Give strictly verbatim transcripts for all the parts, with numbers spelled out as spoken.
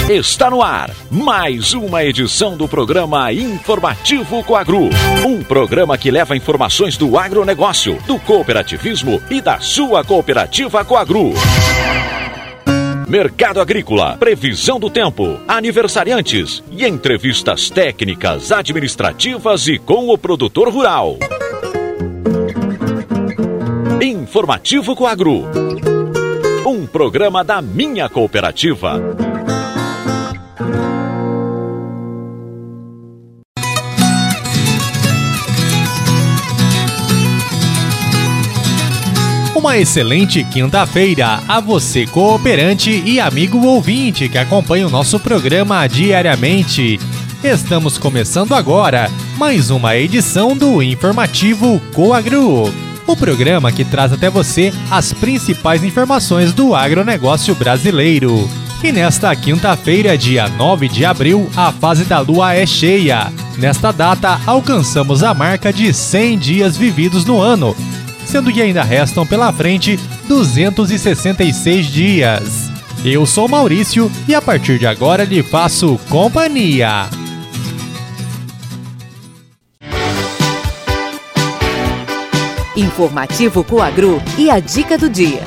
Está no ar mais uma edição do programa Informativo Coagro. Um programa que leva informações do agronegócio, do cooperativismo e da sua cooperativa Coagro. Mercado agrícola, previsão do tempo, aniversariantes e entrevistas técnicas, administrativas e com o produtor rural. Informativo Coagro. Um programa da minha cooperativa. Uma excelente quinta-feira a você, cooperante e amigo ouvinte que acompanha o nosso programa diariamente. Estamos começando agora mais uma edição do Informativo Coagro, o programa que traz até você as principais informações do agronegócio brasileiro. E nesta quinta-feira, dia nove de abril, a fase da lua é cheia. Nesta data, alcançamos a marca de cem dias vividos no ano, sendo que ainda restam pela frente duzentos e sessenta e seis dias. Eu sou Maurício e a partir de agora lhe faço companhia. Informativo Coagro e a dica do dia.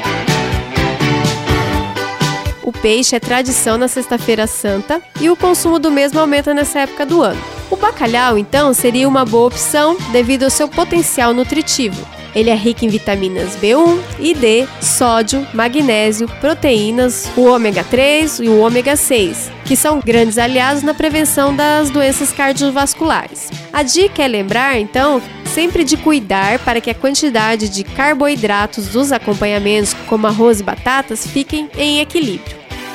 O peixe é tradição na Sexta-feira Santa e o consumo do mesmo aumenta nessa época do ano. O bacalhau, então, seria uma boa opção devido ao seu potencial nutritivo. Ele é rico em vitaminas B um e D, sódio, magnésio, proteínas, o ômega três e o ômega seis, que são grandes aliados na prevenção das doenças cardiovasculares. A dica é lembrar, então, sempre de cuidar para que a quantidade de carboidratos dos acompanhamentos, como arroz e batatas, fiquem em equilíbrio.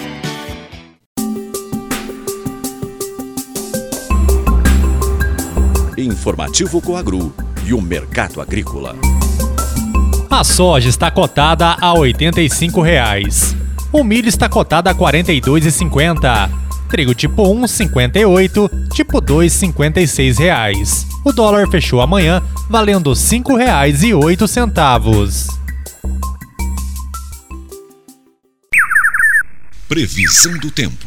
Informativo Coagro e o mercado agrícola. A soja está cotada a oitenta e cinco reais. O milho está cotado a quarenta e dois reais e cinquenta centavos. Trigo tipo um, cinquenta e oito. Tipo dois, cinquenta e seis reais. O dólar fechou amanhã valendo cinco reais e oito centavos. Previsão do tempo.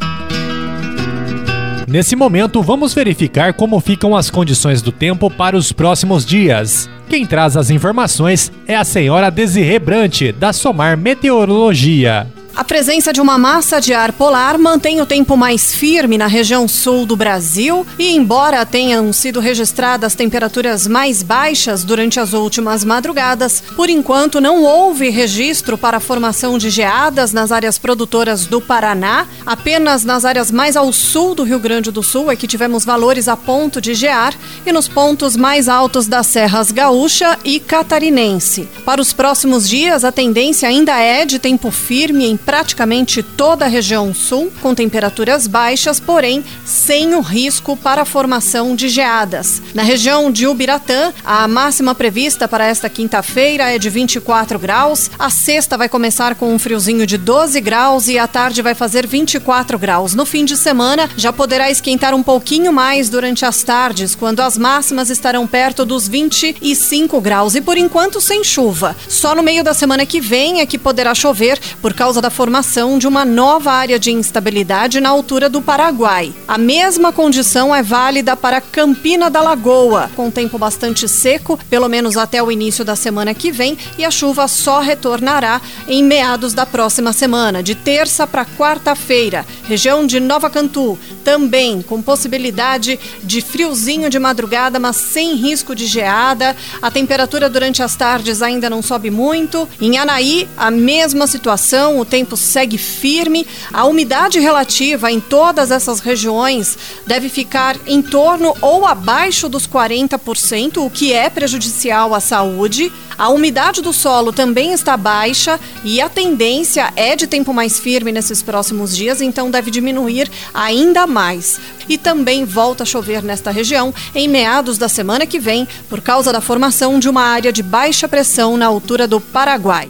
Nesse momento, vamos verificar como ficam as condições do tempo para os próximos dias. Quem traz as informações é a senhora Desirê Brant, da Somar Meteorologia. A presença de uma massa de ar polar mantém o tempo mais firme na região sul do Brasil e, embora tenham sido registradas temperaturas mais baixas durante as últimas madrugadas, por enquanto não houve registro para a formação de geadas nas áreas produtoras do Paraná. Apenas nas áreas mais ao sul do Rio Grande do Sul é que tivemos valores a ponto de gear e nos pontos mais altos das serras gaúcha e catarinense. Para os próximos dias, a tendência ainda é de tempo firme em praticamente toda a região sul, com temperaturas baixas, porém sem o risco para a formação de geadas. Na região de Ubiratã, a máxima prevista para esta quinta-feira é de vinte e quatro graus, a sexta vai começar com um friozinho de doze graus e à tarde vai fazer vinte e quatro graus. No fim de semana, já poderá esquentar um pouquinho mais durante as tardes, quando as máximas estarão perto dos vinte e cinco graus e por enquanto sem chuva. Só no meio da semana que vem é que poderá chover por causa da formação de uma nova área de instabilidade na altura do Paraguai. A mesma condição é válida para Campina da Lagoa, com tempo bastante seco, pelo menos até o início da semana que vem, e a chuva só retornará em meados da próxima semana, de terça para quarta-feira. Região de Nova Cantu, também com possibilidade de friozinho de madrugada, mas sem risco de geada. A temperatura durante as tardes ainda não sobe muito. Em Anaí, a mesma situação, o tempo segue firme. A umidade relativa em todas essas regiões deve ficar em torno ou abaixo dos quarenta por cento, o que é prejudicial à saúde. A umidade do solo também está baixa e a tendência é de tempo mais firme nesses próximos dias, então deve diminuir ainda mais. E também volta a chover nesta região em meados da semana que vem, por causa da formação de uma área de baixa pressão na altura do Paraguai.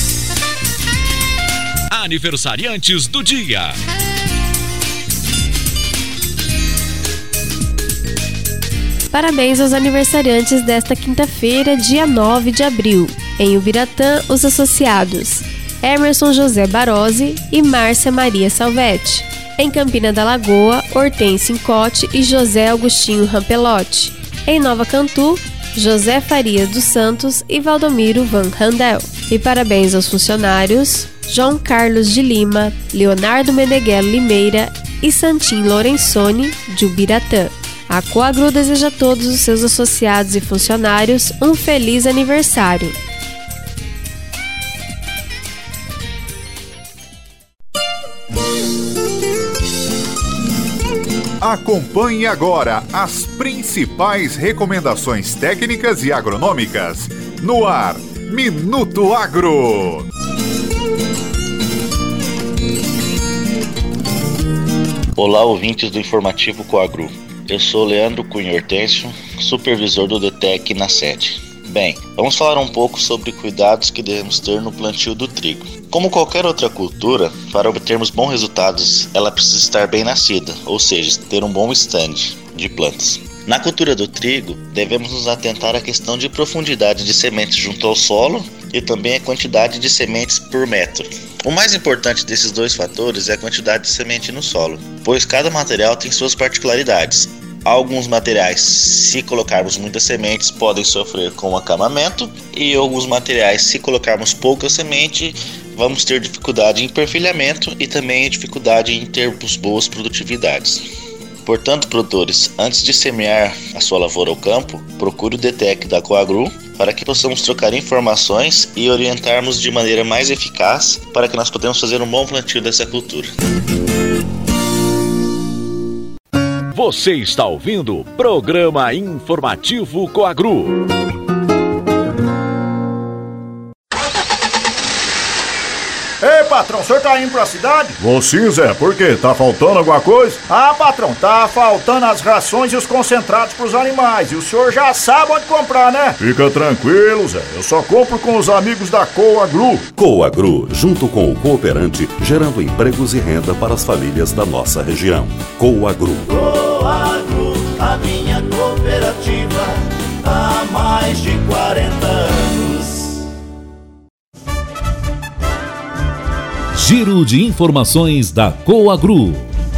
Aniversariantes do dia. Parabéns aos aniversariantes desta quinta-feira, dia nove de abril. Em Ubiratã, os associados Emerson José Barozzi e Márcia Maria Salvetti. Em Campina da Lagoa, Hortência Incote e José Augustinho Rampelotti. Em Nova Cantu, José Farias dos Santos e Valdomiro Van Handel. E parabéns aos funcionários João Carlos de Lima, Leonardo Meneghello Limeira e Santim Lorenzoni de Ubiratã. A Coagru deseja a todos os seus associados e funcionários um feliz aniversário. Acompanhe agora as principais recomendações técnicas e agronômicas. No ar, Minuto Agro. Olá, ouvintes do Informativo Coagru. Eu sou Leandro Cunha Hortêncio, supervisor do D T E C na sede. Bem, vamos falar um pouco sobre cuidados que devemos ter no plantio do trigo. Como qualquer outra cultura, para obtermos bons resultados, ela precisa estar bem nascida, ou seja, ter um bom stand de plantas. Na cultura do trigo, devemos nos atentar à questão de profundidade de sementes junto ao solo e também a quantidade de sementes por metro. O mais importante desses dois fatores é a quantidade de semente no solo, pois cada material tem suas particularidades. Alguns materiais, se colocarmos muitas sementes, podem sofrer com acamamento, e alguns materiais, se colocarmos pouca semente, vamos ter dificuldade em perfilhamento e também dificuldade em termos boas produtividades. Portanto, produtores, antes de semear a sua lavoura ao campo, procure o D T E C da Coagru para que possamos trocar informações e orientarmos de maneira mais eficaz para que nós possamos fazer um bom plantio dessa cultura. Você está ouvindo o Programa Informativo Coagru. Ei, patrão, o senhor tá indo pra cidade? Vou sim, Zé. Por quê? Tá faltando alguma coisa? Ah, patrão, tá faltando as rações e os concentrados pros animais. E o senhor já sabe onde comprar, né? Fica tranquilo, Zé. Eu só compro com os amigos da Coagru. Coagru, junto com o cooperante, gerando empregos e renda para as famílias da nossa região. Coagru. Coagru, a minha cooperativa, há mais de quarenta anos. Giro de informações da Coagru.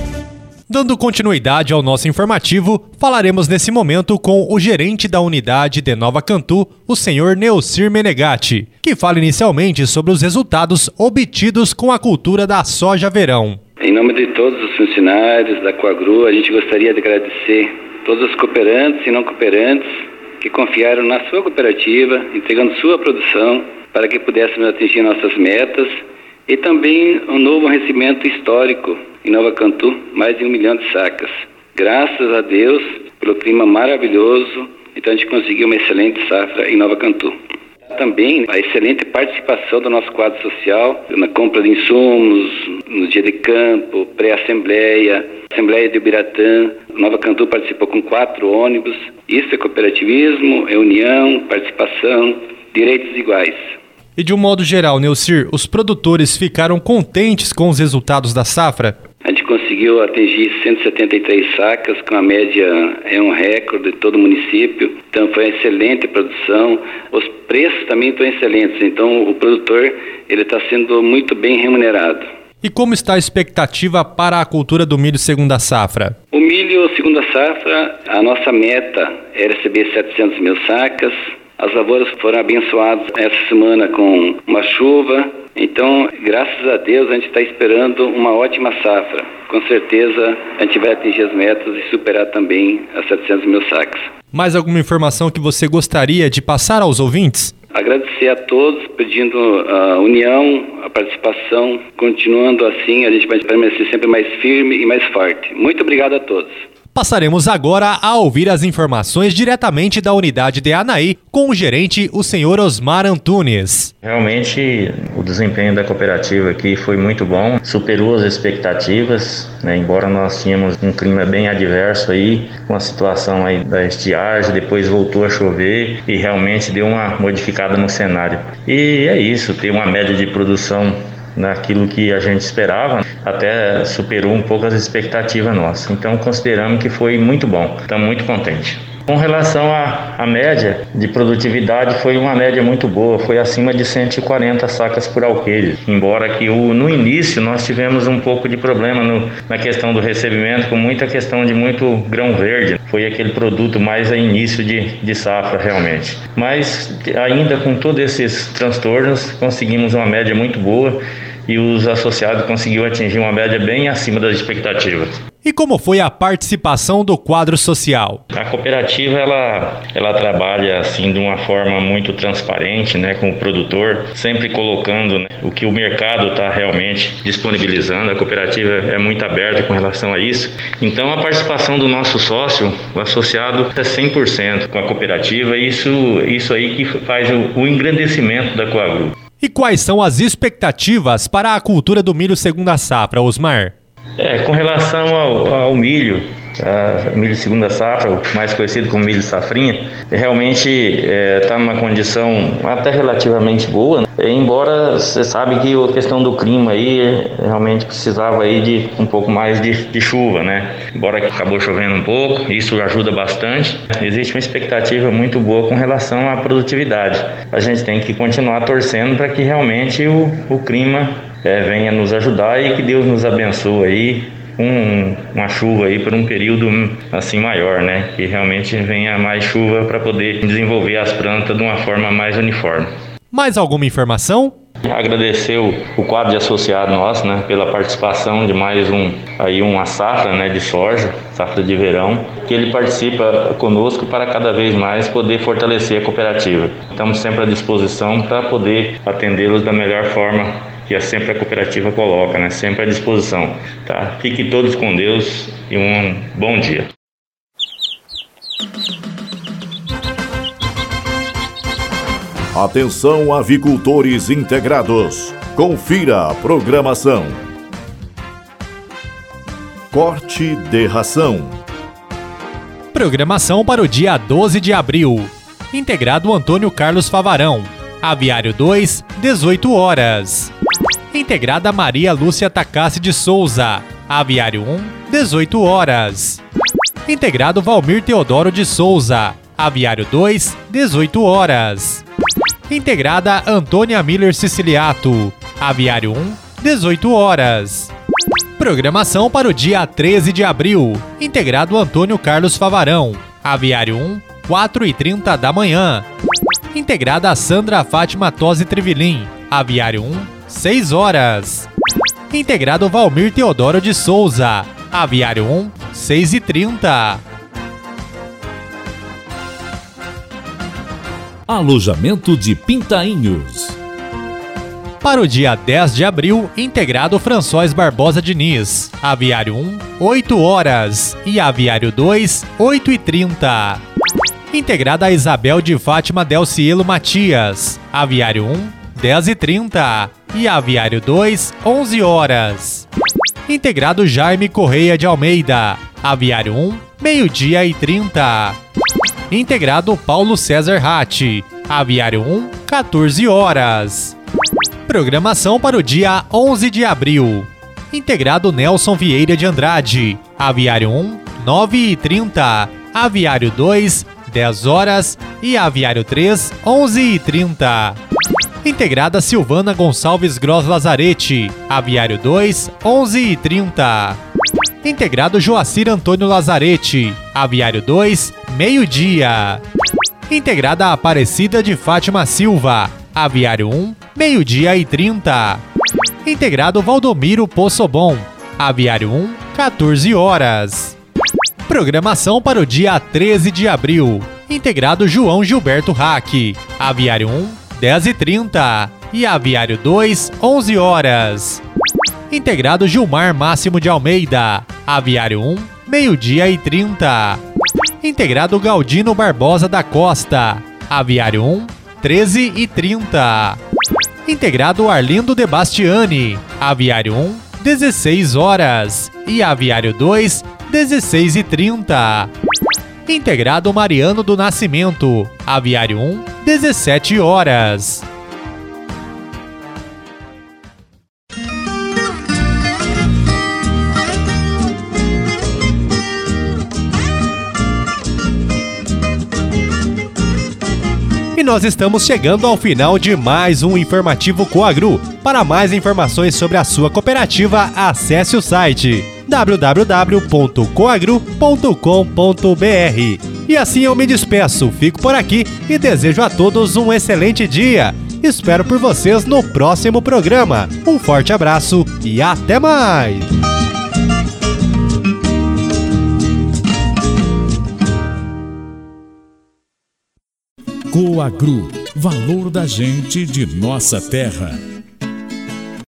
Dando continuidade ao nosso informativo, falaremos nesse momento com o gerente da unidade de Nova Cantu, o senhor Neocir Menegatti, que fala inicialmente sobre os resultados obtidos com a cultura da soja verão. Em nome de todos os funcionários da Coagru, a gente gostaria de agradecer todos os cooperantes e não cooperantes que confiaram na sua cooperativa, entregando sua produção para que pudéssemos atingir nossas metas. E também um novo recebimento histórico em Nova Cantu, mais de um milhão de sacas. Graças a Deus, pelo clima maravilhoso, então a gente conseguiu uma excelente safra em Nova Cantu. Também a excelente participação do nosso quadro social na compra de insumos, no dia de campo, pré-assembleia, assembleia de Ubiratã. Nova Cantu participou com quatro ônibus. Isso é cooperativismo, é união, participação, direitos iguais. E de um modo geral, Neocir, os produtores ficaram contentes com os resultados da safra? A gente conseguiu atingir cento e setenta e três sacas, com a média é um recorde de todo o município. Então foi uma excelente produção. Os preços também estão excelentes, então o produtor ele está sendo muito bem remunerado. E como está a expectativa para a cultura do milho segunda safra? O milho segunda safra, a nossa meta é receber setecentas mil sacas. As lavouras foram abençoadas essa semana com uma chuva, então, graças a Deus, a gente está esperando uma ótima safra. Com certeza, a gente vai atingir as metas e superar também as setecentas mil sacas. Mais alguma informação que você gostaria de passar aos ouvintes? Agradecer a todos, pedindo a união, a participação. Continuando assim, a gente vai permanecer sempre mais firme e mais forte. Muito obrigado a todos. Passaremos agora a ouvir as informações diretamente da unidade de Anaí com o gerente, o senhor Osmar Antunes. Realmente o desempenho da cooperativa aqui foi muito bom, superou as expectativas, né? Embora nós tínhamos um clima bem adverso aí, com a situação aí da estiagem, depois voltou a chover e realmente deu uma modificada no cenário. E é isso, tem uma média de produção naquilo que a gente esperava, até superou um pouco as expectativas nossas. Então consideramos que foi muito bom, estamos muito contentes. Com relação à, à média de produtividade, foi uma média muito boa, foi acima de cento e quarenta sacas por alqueire, embora que o, no início nós tivemos um pouco de problema no, na questão do recebimento, com muita questão de muito grão verde, foi aquele produto mais a início de, de safra realmente, mas ainda com todos esses transtornos conseguimos uma média muito boa e os associados conseguiram atingir uma média bem acima das expectativas. E como foi a participação do quadro social? A cooperativa ela, ela trabalha assim de uma forma muito transparente, né, com o produtor, sempre colocando, né, o que o mercado está realmente disponibilizando. A cooperativa é muito aberta com relação a isso. Então a participação do nosso sócio, o associado, é cem por cento com a cooperativa. Isso, isso aí que faz o, o engrandecimento da Coagru. E quais são as expectativas para a cultura do milho segunda safra, Osmar? É, com relação ao, ao milho, a milho segunda safra, mais conhecido como milho safrinha, realmente está é, numa condição até relativamente boa, né? Embora você sabe que a questão do clima aí realmente precisava aí de um pouco mais de, de chuva, né? Embora que acabou chovendo um pouco, isso ajuda bastante. Existe uma expectativa muito boa com relação à produtividade. A gente tem que continuar torcendo para que realmente o, o clima é, venha nos ajudar e que Deus nos abençoe aí um, uma chuva aí por um período assim maior, né? Que realmente venha mais chuva para poder desenvolver as plantas de uma forma mais uniforme. Mais alguma informação? Agradecer o, o quadro de associado nosso, né, pela participação de mais um, aí uma safra, né, de soja, safra de verão, que ele participa conosco para cada vez mais poder fortalecer a cooperativa. Estamos sempre à disposição para poder atendê-los da melhor forma que é sempre a cooperativa coloca, né, sempre à disposição. Tá? Fiquem todos com Deus e um bom dia. Atenção, avicultores integrados. Confira a programação. Corte de ração. Programação para o dia doze de abril. Integrado Antônio Carlos Favarão. Aviário dois, dezoito horas. Integrada Maria Lúcia Takassi de Souza. Aviário um, dezoito horas. Integrado Valmir Teodoro de Souza. Aviário dois, dezoito horas. Integrada Antônia Miller Siciliato. Aviário um, dezoito horas. Programação para o dia treze de abril. Integrado Antônio Carlos Favarão. Aviário um, quatro e trinta da manhã. Integrada Sandra Fátima Tosi Trivilin. Aviário um, seis horas. Integrado Valmir Teodoro de Souza. Aviário um, seis e trinta. Alojamento de Pintainhos. Para o dia dez de abril, integrado François Barbosa Diniz. Aviário um, oito horas. E Aviário dois, oito e trinta. Integrada Isabel de Fátima Delcielo Matias. Aviário um, dez e trinta. E Aviário dois, onze horas. Integrado Jaime Correia de Almeida. Aviário um, meio-dia e trinta. Integrado Paulo César Ratti. Aviário um, quatorze horas. Programação para o dia onze de abril. Integrado Nelson Vieira de Andrade. Aviário um, nove e trinta. Aviário dois, dez horas. E Aviário três, onze e trinta. Integrada Silvana Gonçalves Gross Lazarete. Aviário dois, onze e trinta. Integrado Joacir Antônio Lazarete. Aviário dois, meio-dia. Integrada Aparecida de Fátima Silva. Aviário um, meio-dia e trinta. Integrado Valdomiro Possobon. Aviário um, quatorze horas. Programação para o dia treze de abril. Integrado João Gilberto Hack. Aviário um, dez e trinta. E Aviário dois, onze horas. Integrado Gilmar Máximo de Almeida. Aviário um, meio-dia e trinta. Integrado Galdino Barbosa da Costa. Aviário um, treze e trinta. Integrado Arlindo de Bastiani. Aviário um, dezesseis horas. E Aviário dois, dezesseis e trinta. Integrado Mariano do Nascimento. Aviário um, dezessete horas. nós estamos chegando ao final de mais um Informativo Coagro. Para mais informações sobre a sua cooperativa, acesse o site w w w ponto coagro ponto com ponto b r. E assim eu me despeço, fico por aqui e desejo a todos um excelente dia. Espero por vocês no próximo programa. Um forte abraço e até mais! Coagro, valor da gente de nossa terra.